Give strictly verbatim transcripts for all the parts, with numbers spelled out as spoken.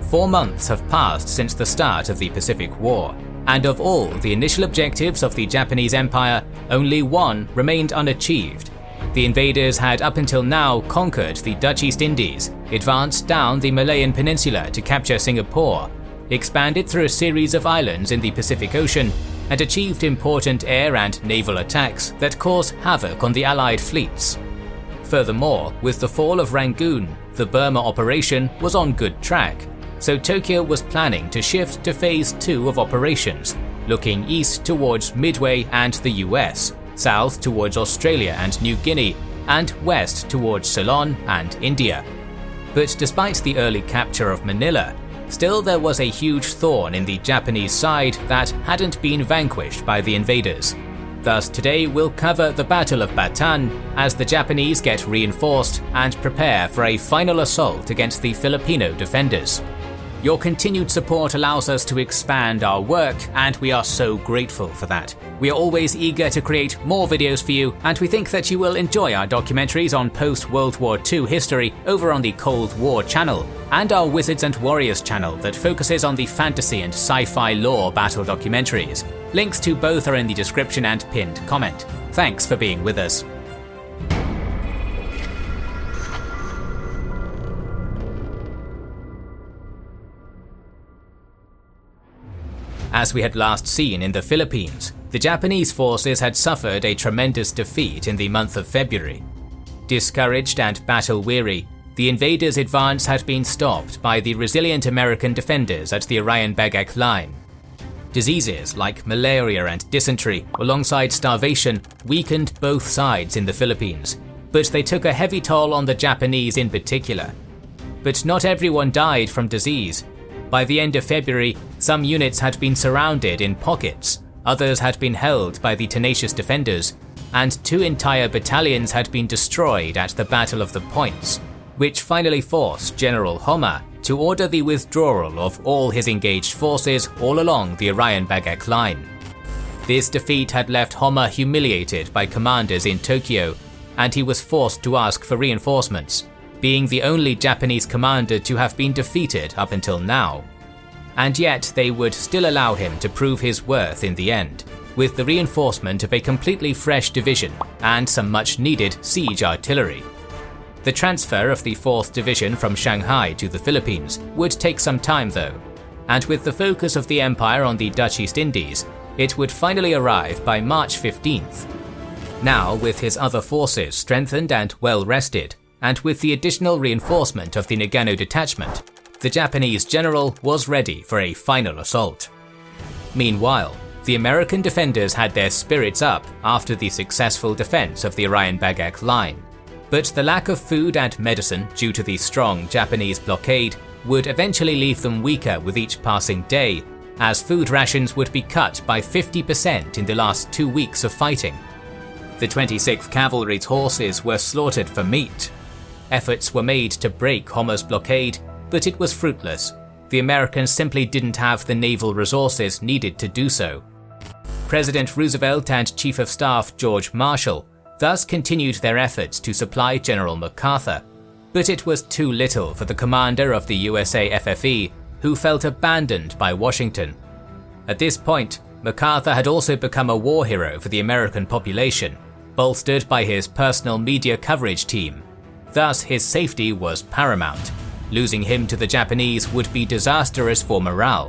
four months have passed since the start of the Pacific War, and of all the initial objectives of the Japanese Empire, only one remained unachieved. The invaders had up until now conquered the Dutch East Indies, advanced down the Malayan Peninsula to capture Singapore, expanded through a series of islands in the Pacific Ocean, and achieved important air and naval attacks that caused havoc on the Allied fleets. Furthermore, with the fall of Rangoon, the Burma operation was on good track, so Tokyo was planning to shift to phase two of operations, looking east towards Midway and the U S, south towards Australia and New Guinea, and west towards Ceylon and India. But despite the early capture of Manila, still there was a huge thorn in the Japanese side that hadn't been vanquished by the invaders. Thus today we'll cover the Battle of Bataan as the Japanese get reinforced and prepare for a final assault against the Filipino defenders. Your continued support allows us to expand our work, and we are so grateful for that. We are always eager to create more videos for you, and we think that you will enjoy our documentaries on post-World War Two history over on the Cold War channel, and our Wizards and Warriors channel that focuses on the fantasy and sci-fi lore battle documentaries. Links to both are in the description and pinned comment. Thanks for being with us. As we had last seen in the Philippines, the Japanese forces had suffered a tremendous defeat in the month of February. Discouraged and battle-weary, the invaders' advance had been stopped by the resilient American defenders at the Irian Bagak Line. Diseases like malaria and dysentery, alongside starvation, weakened both sides in the Philippines, but they took a heavy toll on the Japanese in particular. But not everyone died from disease. By the end of February, some units had been surrounded in pockets, others had been held by the tenacious defenders, and two entire battalions had been destroyed at the Battle of the Points, which finally forced General Homma to order the withdrawal of all his engaged forces all along the Irian Bagak Line. This defeat had left Homma humiliated by commanders in Tokyo, and he was forced to ask for reinforcements, being the only Japanese commander to have been defeated up until now. And yet they would still allow him to prove his worth in the end, with the reinforcement of a completely fresh division and some much needed siege artillery. The transfer of the fourth Division from Shanghai to the Philippines would take some time though, and with the focus of the Empire on the Dutch East Indies, it would finally arrive by March fifteenth. Now, with his other forces strengthened and well rested, and with the additional reinforcement of the Nagano detachment, the Japanese general was ready for a final assault. Meanwhile, the American defenders had their spirits up after the successful defense of the Irian Bagak Line, but the lack of food and medicine due to the strong Japanese blockade would eventually leave them weaker with each passing day, as food rations would be cut by fifty percent in the last two weeks of fighting. The twenty-sixth Cavalry's horses were slaughtered for meat. Efforts were made to break Homma's blockade, but it was fruitless. The Americans simply didn't have the naval resources needed to do so. President Roosevelt and Chief of Staff George Marshall thus continued their efforts to supply General MacArthur, but it was too little for the commander of the U S A F F E, who felt abandoned by Washington. At this point, MacArthur had also become a war hero for the American population, bolstered by his personal media coverage team. Thus, his safety was paramount. Losing him to the Japanese would be disastrous for morale.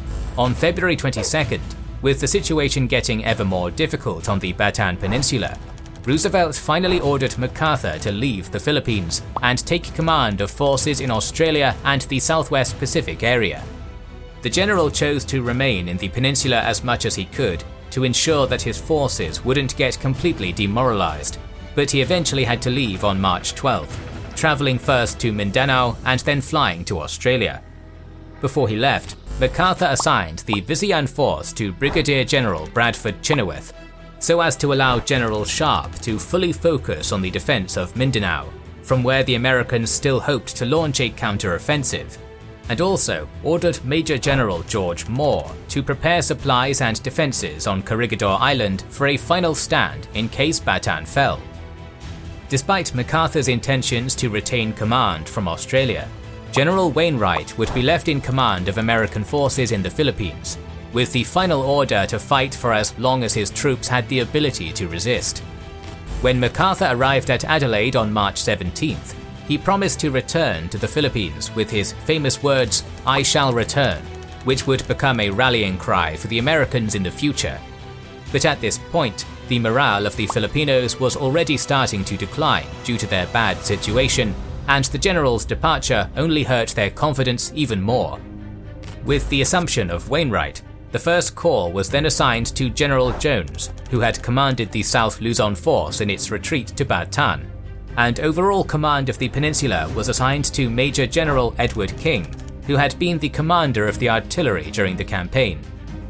On February twenty-second, with the situation getting ever more difficult on the Bataan Peninsula, Roosevelt finally ordered MacArthur to leave the Philippines and take command of forces in Australia and the Southwest Pacific area. The general chose to remain in the peninsula as much as he could to ensure that his forces wouldn't get completely demoralized, but he eventually had to leave on March twelfth, traveling first to Mindanao and then flying to Australia. Before he left, MacArthur assigned the Visayan Force to Brigadier General Bradford Chenoweth, so as to allow General Sharp to fully focus on the defense of Mindanao, from where the Americans still hoped to launch a counter-offensive, and also ordered Major General George Moore to prepare supplies and defenses on Corregidor Island for a final stand in case Bataan fell. Despite MacArthur's intentions to retain command from Australia, General Wainwright would be left in command of American forces in the Philippines, with the final order to fight for as long as his troops had the ability to resist. When MacArthur arrived at Adelaide on March seventeenth, he promised to return to the Philippines with his famous words, "I shall return," which would become a rallying cry for the Americans in the future. But at this point, the morale of the Filipinos was already starting to decline due to their bad situation, and the general's departure only hurt their confidence even more. With the assumption of Wainwright, the First Corps was then assigned to General Jones, who had commanded the South Luzon force in its retreat to Bataan, and overall command of the peninsula was assigned to Major General Edward King, who had been the commander of the artillery during the campaign.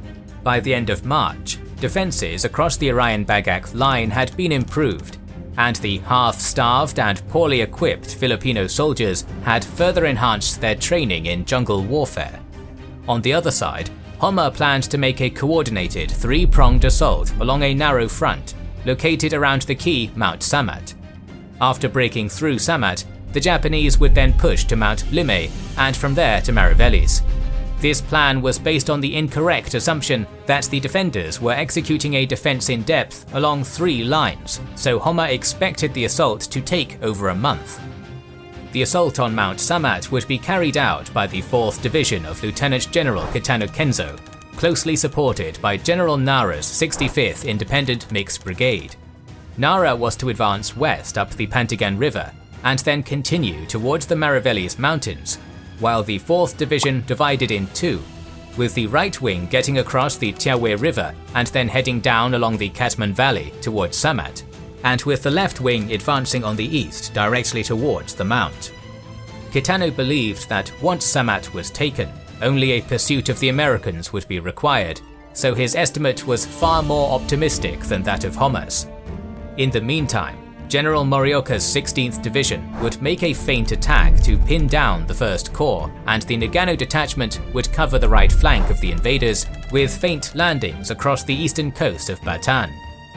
By the end of March, defences across the Arayan-Bagak line had been improved, and the half-starved and poorly equipped Filipino soldiers had further enhanced their training in jungle warfare. On the other side, Homma planned to make a coordinated three-pronged assault along a narrow front, located around the key Mount Samat. After breaking through Samat, the Japanese would then push to Mount Limay and from there to Mariveles. This plan was based on the incorrect assumption that the defenders were executing a defense in depth along three lines, so Homma expected the assault to take over a month. The assault on Mount Samat would be carried out by the fourth Division of Lieutenant General Kitano Kenzo, closely supported by General Nara's sixty-fifth Independent Mixed Brigade. Nara was to advance west up the Pantigan River and then continue towards the Mariveles Mountains, while the fourth Division divided in two, with the right wing getting across the Tiawe River and then heading down along the Katman Valley towards Samat, and with the left wing advancing on the east directly towards the mount. Kitano believed that once Samat was taken, only a pursuit of the Americans would be required, so his estimate was far more optimistic than that of Homma's. In the meantime, General Morioka's sixteenth Division would make a feint attack to pin down the First Corps, and the Nagano detachment would cover the right flank of the invaders with feint landings across the eastern coast of Bataan.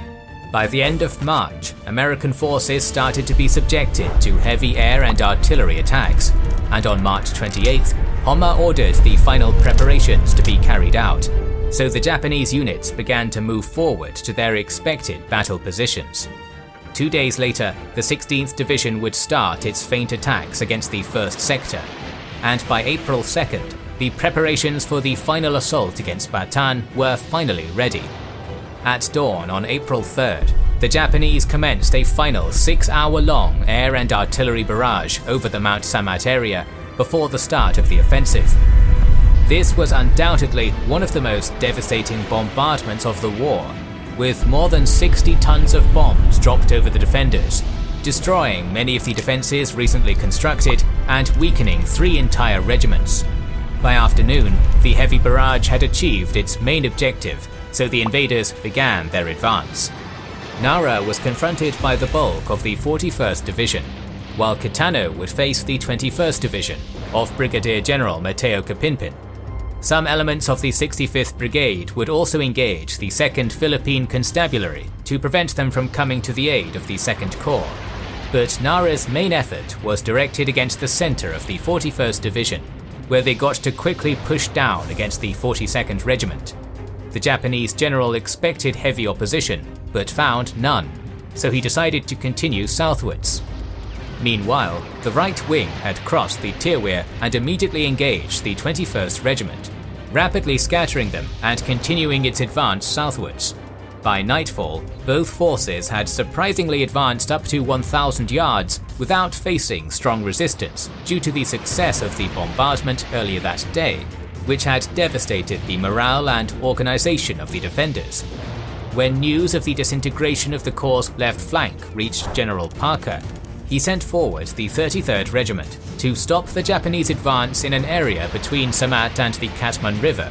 By the end of March, American forces started to be subjected to heavy air and artillery attacks, and on March twenty-eighth, Homma ordered the final preparations to be carried out, so the Japanese units began to move forward to their expected battle positions. Two days later, the sixteenth Division would start its feint attacks against the first sector, and by April second, the preparations for the final assault against Bataan were finally ready. At dawn on April third, the Japanese commenced a final six-hour-long air and artillery barrage over the Mount Samat area before the start of the offensive. This was undoubtedly one of the most devastating bombardments of the war, with more than sixty tons of bombs dropped over the defenders, destroying many of the defences recently constructed and weakening three entire regiments. By afternoon, the heavy barrage had achieved its main objective, so the invaders began their advance. Nara was confronted by the bulk of the forty-first Division, while Kitano would face the twenty-first Division of Brigadier General Mateo Capinpin. Some elements of the sixty-fifth Brigade would also engage the second Philippine Constabulary to prevent them from coming to the aid of the second Corps, but Nara's main effort was directed against the centre of the forty-first Division, where they got to quickly push down against the forty-second Regiment. The Japanese general expected heavy opposition, but found none, so he decided to continue southwards. Meanwhile, the right wing had crossed the Tirwir and immediately engaged the twenty-first Regiment, rapidly scattering them and continuing its advance southwards. By nightfall, both forces had surprisingly advanced up to one thousand yards without facing strong resistance due to the success of the bombardment earlier that day, which had devastated the morale and organisation of the defenders. When news of the disintegration of the Corps' left flank reached General Parker, he sent forward the thirty-third Regiment to stop the Japanese advance in an area between Samat and the Katman River.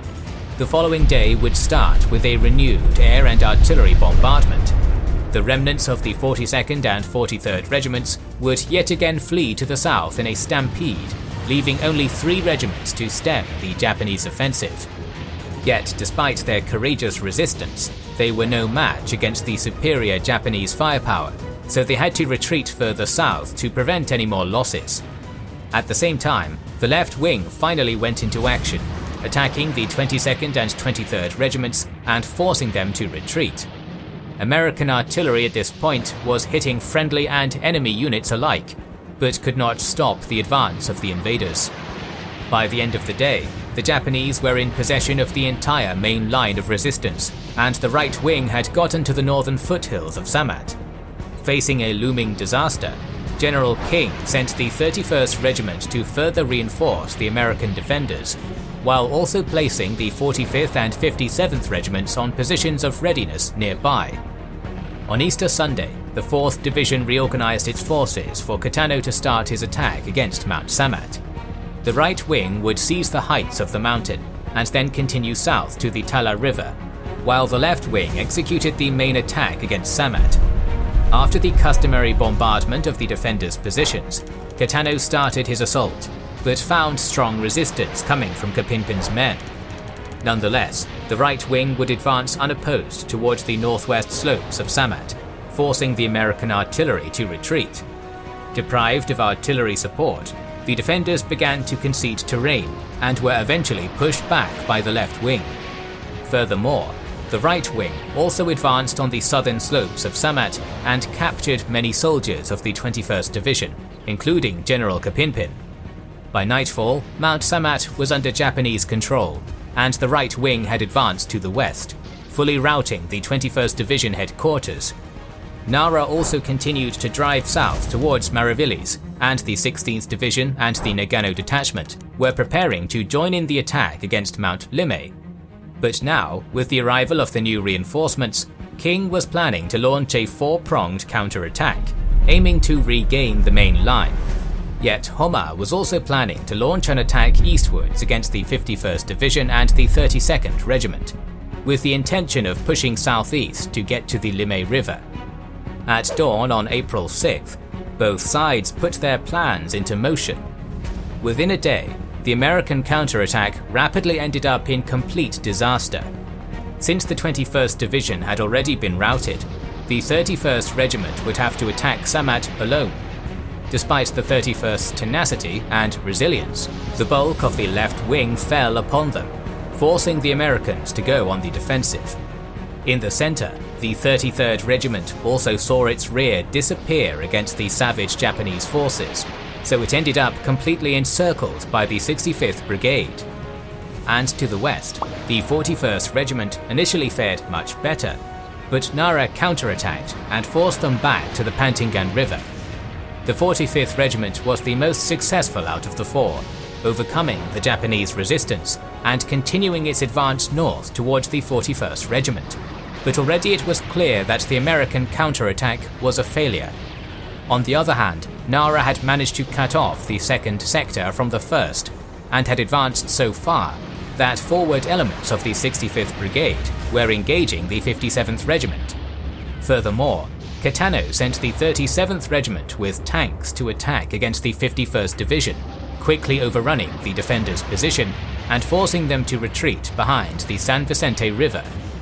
The following day would start with a renewed air and artillery bombardment. The remnants of the forty-second and forty-third Regiments would yet again flee to the south in a stampede, leaving only three regiments to stem the Japanese offensive. Yet, despite their courageous resistance, they were no match against the superior Japanese firepower, so they had to retreat further south to prevent any more losses. At the same time, the left wing finally went into action, attacking the twenty-second and twenty-third Regiments and forcing them to retreat. American artillery at this point was hitting friendly and enemy units alike, but could not stop the advance of the invaders. By the end of the day, the Japanese were in possession of the entire main line of resistance, and the right wing had gotten to the northern foothills of Samut. Facing a looming disaster, General King sent the thirty-first Regiment to further reinforce the American defenders, while also placing the forty-fifth and fifty-seventh Regiments on positions of readiness nearby. On Easter Sunday, the fourth Division reorganized its forces for Kitano to start his attack against Mount Samut. The right wing would seize the heights of the mountain and then continue south to the Tala River, while the left wing executed the main attack against Samut. After the customary bombardment of the defenders' positions, Kitano started his assault, but found strong resistance coming from Kapinpin's men. Nonetheless, the right wing would advance unopposed towards the northwest slopes of Samut, forcing the American artillery to retreat. Deprived of artillery support, the defenders began to concede terrain and were eventually pushed back by the left wing. Furthermore, the right wing also advanced on the southern slopes of Samut and captured many soldiers of the twenty-first Division, including General Kapinpin. By nightfall, Mount Samut was under Japanese control, and the right wing had advanced to the west, fully routing the twenty-first Division headquarters. Nara also continued to drive south towards Marivilli's, and the sixteenth Division and the Nagano detachment were preparing to join in the attack against Mount Limay. But now, with the arrival of the new reinforcements, King was planning to launch a four-pronged counterattack, aiming to regain the main line. Yet Homma was also planning to launch an attack eastwards against the fifty-first Division and the thirty-second Regiment, with the intention of pushing southeast to get to the Limay River. At dawn on April sixth, both sides put their plans into motion. Within a day, the American counterattack rapidly ended up in complete disaster. Since the twenty-first Division had already been routed, the thirty-first Regiment would have to attack Samut alone. Despite the thirty-first's tenacity and resilience, the bulk of the left wing fell upon them, forcing the Americans to go on the defensive. In the center, the thirty-third Regiment also saw its rear disappear against the savage Japanese forces, so it ended up completely encircled by the sixty-fifth Brigade. And to the west, the forty-first Regiment initially fared much better, but Nara counterattacked and forced them back to the Pantingan River. The forty-fifth Regiment was the most successful out of the four, overcoming the Japanese resistance and continuing its advance north towards the forty-first Regiment. But already it was clear that the American counterattack was a failure. On the other hand, Nara had managed to cut off the second sector from the first, and had advanced so far that forward elements of the sixty-fifth Brigade were engaging the fifty-seventh Regiment. Furthermore, Kitano sent the thirty-seventh Regiment with tanks to attack against the fifty-first Division, quickly overrunning the defenders' position and forcing them to retreat behind the San Vicente River.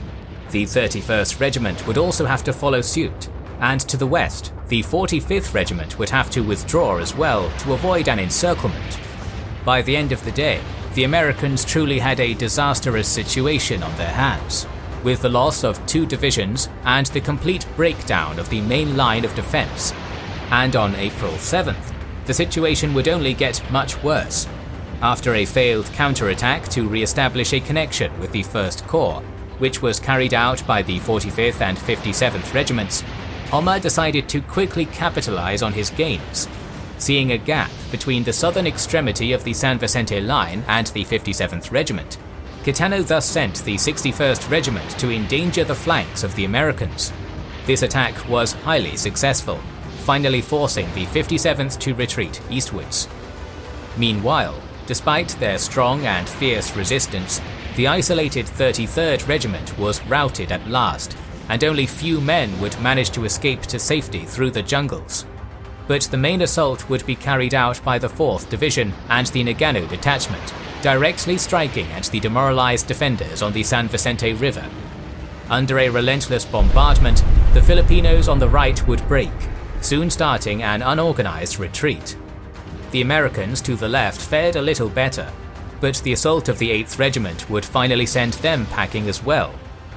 The thirty-first Regiment would also have to follow suit, and to the west, the forty-fifth Regiment would have to withdraw as well to avoid an encirclement. By the end of the day, the Americans truly had a disastrous situation on their hands, with the loss of two divisions and the complete breakdown of the main line of defense. And on April seventh, the situation would only get much worse. After a failed counterattack to re-establish a connection with the First Corps, which was carried out by the forty-fifth and fifty-seventh Regiments, Homma decided to quickly capitalize on his gains. Seeing a gap between the southern extremity of the San Vicente line and the fifty-seventh Regiment, Kitano thus sent the sixty-first Regiment to endanger the flanks of the Americans. This attack was highly successful, finally forcing the fifty-seventh to retreat eastwards. Meanwhile, despite their strong and fierce resistance, the isolated thirty-third Regiment was routed at last, and only few men would manage to escape to safety through the jungles. But the main assault would be carried out by the fourth Division and the Nagano detachment, directly striking at the demoralized defenders on the San Vicente River. Under a relentless bombardment, the Filipinos on the right would break, soon starting an unorganized retreat. The Americans to the left fared a little better, but the assault of the eighth Regiment would finally send them packing as well.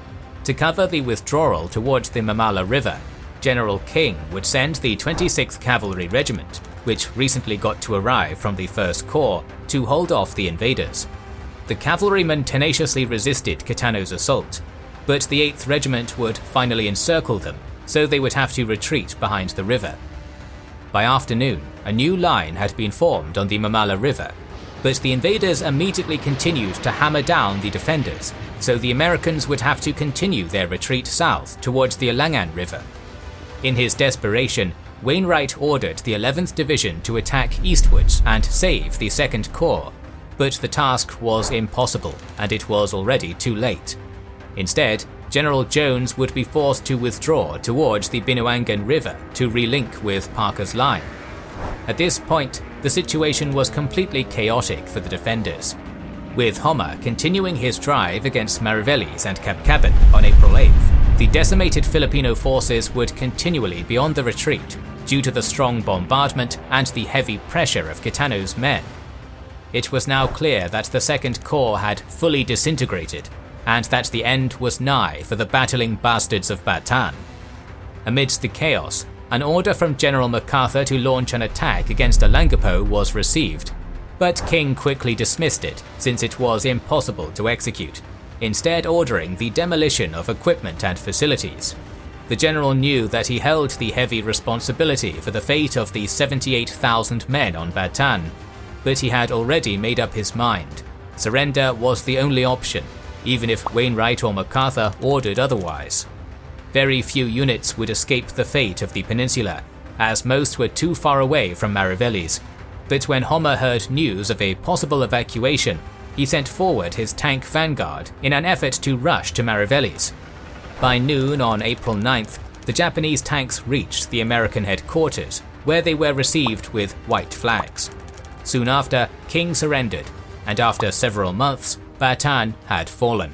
To cover the withdrawal towards the Marmala River, General King would send the twenty-sixth Cavalry Regiment, which recently got to arrive from the First Corps, to hold off the invaders. The cavalrymen tenaciously resisted Kitano's assault, but the eighth Regiment would finally encircle them, so they would have to retreat behind the river. By afternoon, a new line had been formed on the Marmala River, but the invaders immediately continued to hammer down the defenders, so the Americans would have to continue their retreat south towards the Alangan River. In his desperation, Wainwright ordered the eleventh Division to attack eastwards and save the second Corps, but the task was impossible and it was already too late. Instead, General Jones would be forced to withdraw towards the Binuangan River to relink with Parker's line. At this point, the situation was completely chaotic for the defenders, with Homma continuing his drive against Mariveles and Kapkaban on April eighth. The decimated Filipino forces would continually be on the retreat due to the strong bombardment and the heavy pressure of Kitano's men. It was now clear that the Second Corps had fully disintegrated, and that the end was nigh for the battling bastards of Bataan. Amidst the chaos, an order from General MacArthur to launch an attack against Olongapo was received, but King quickly dismissed it since it was impossible to execute, instead ordering the demolition of equipment and facilities. The general knew that he held the heavy responsibility for the fate of the seventy-eight thousand men on Bataan, but he had already made up his mind. Surrender was the only option, even if Wainwright or MacArthur ordered otherwise. Very few units would escape the fate of the peninsula, as most were too far away from Mariveles. But when Homma heard news of a possible evacuation, he sent forward his tank vanguard in an effort to rush to Mariveles. By noon on April ninth, the Japanese tanks reached the American headquarters, where they were received with white flags. Soon after, King surrendered, and after several months, Bataan had fallen.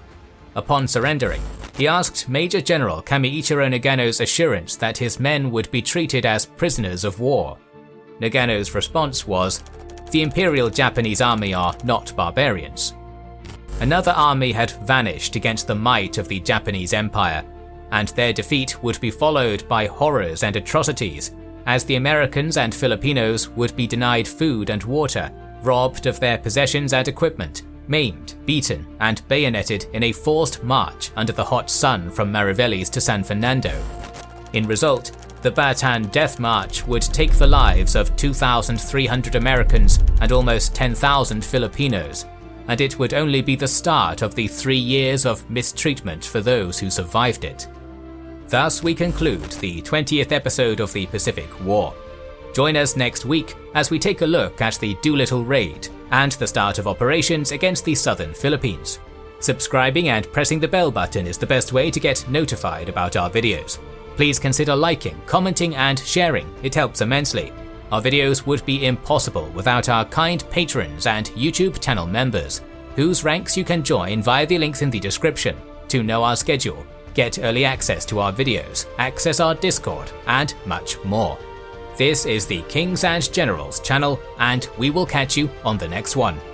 Upon surrendering, he asked Major General Kamiichiro Nagano's assurance that his men would be treated as prisoners of war. Nagano's response was, "The Imperial Japanese Army are not barbarians." Another army had vanished against the might of the Japanese Empire, and their defeat would be followed by horrors and atrocities, as the Americans and Filipinos would be denied food and water, robbed of their possessions and equipment, maimed, beaten, and bayoneted in a forced march under the hot sun from Mariveles to San Fernando. In result, the Bataan Death March would take the lives of two thousand three hundred Americans and almost ten thousand Filipinos, and it would only be the start of the three years of mistreatment for those who survived it. Thus we conclude the twentieth episode of the Pacific War. Join us next week as we take a look at the Doolittle Raid and the start of operations against the southern Philippines. Subscribing and pressing the bell button is the best way to get notified about our videos. Please consider liking, commenting and sharing, it helps immensely. Our videos would be impossible without our kind patrons and YouTube channel members, whose ranks you can join via the links in the description to know our schedule, get early access to our videos, access our Discord, and much more. This is the Kings and Generals channel, and we will catch you on the next one.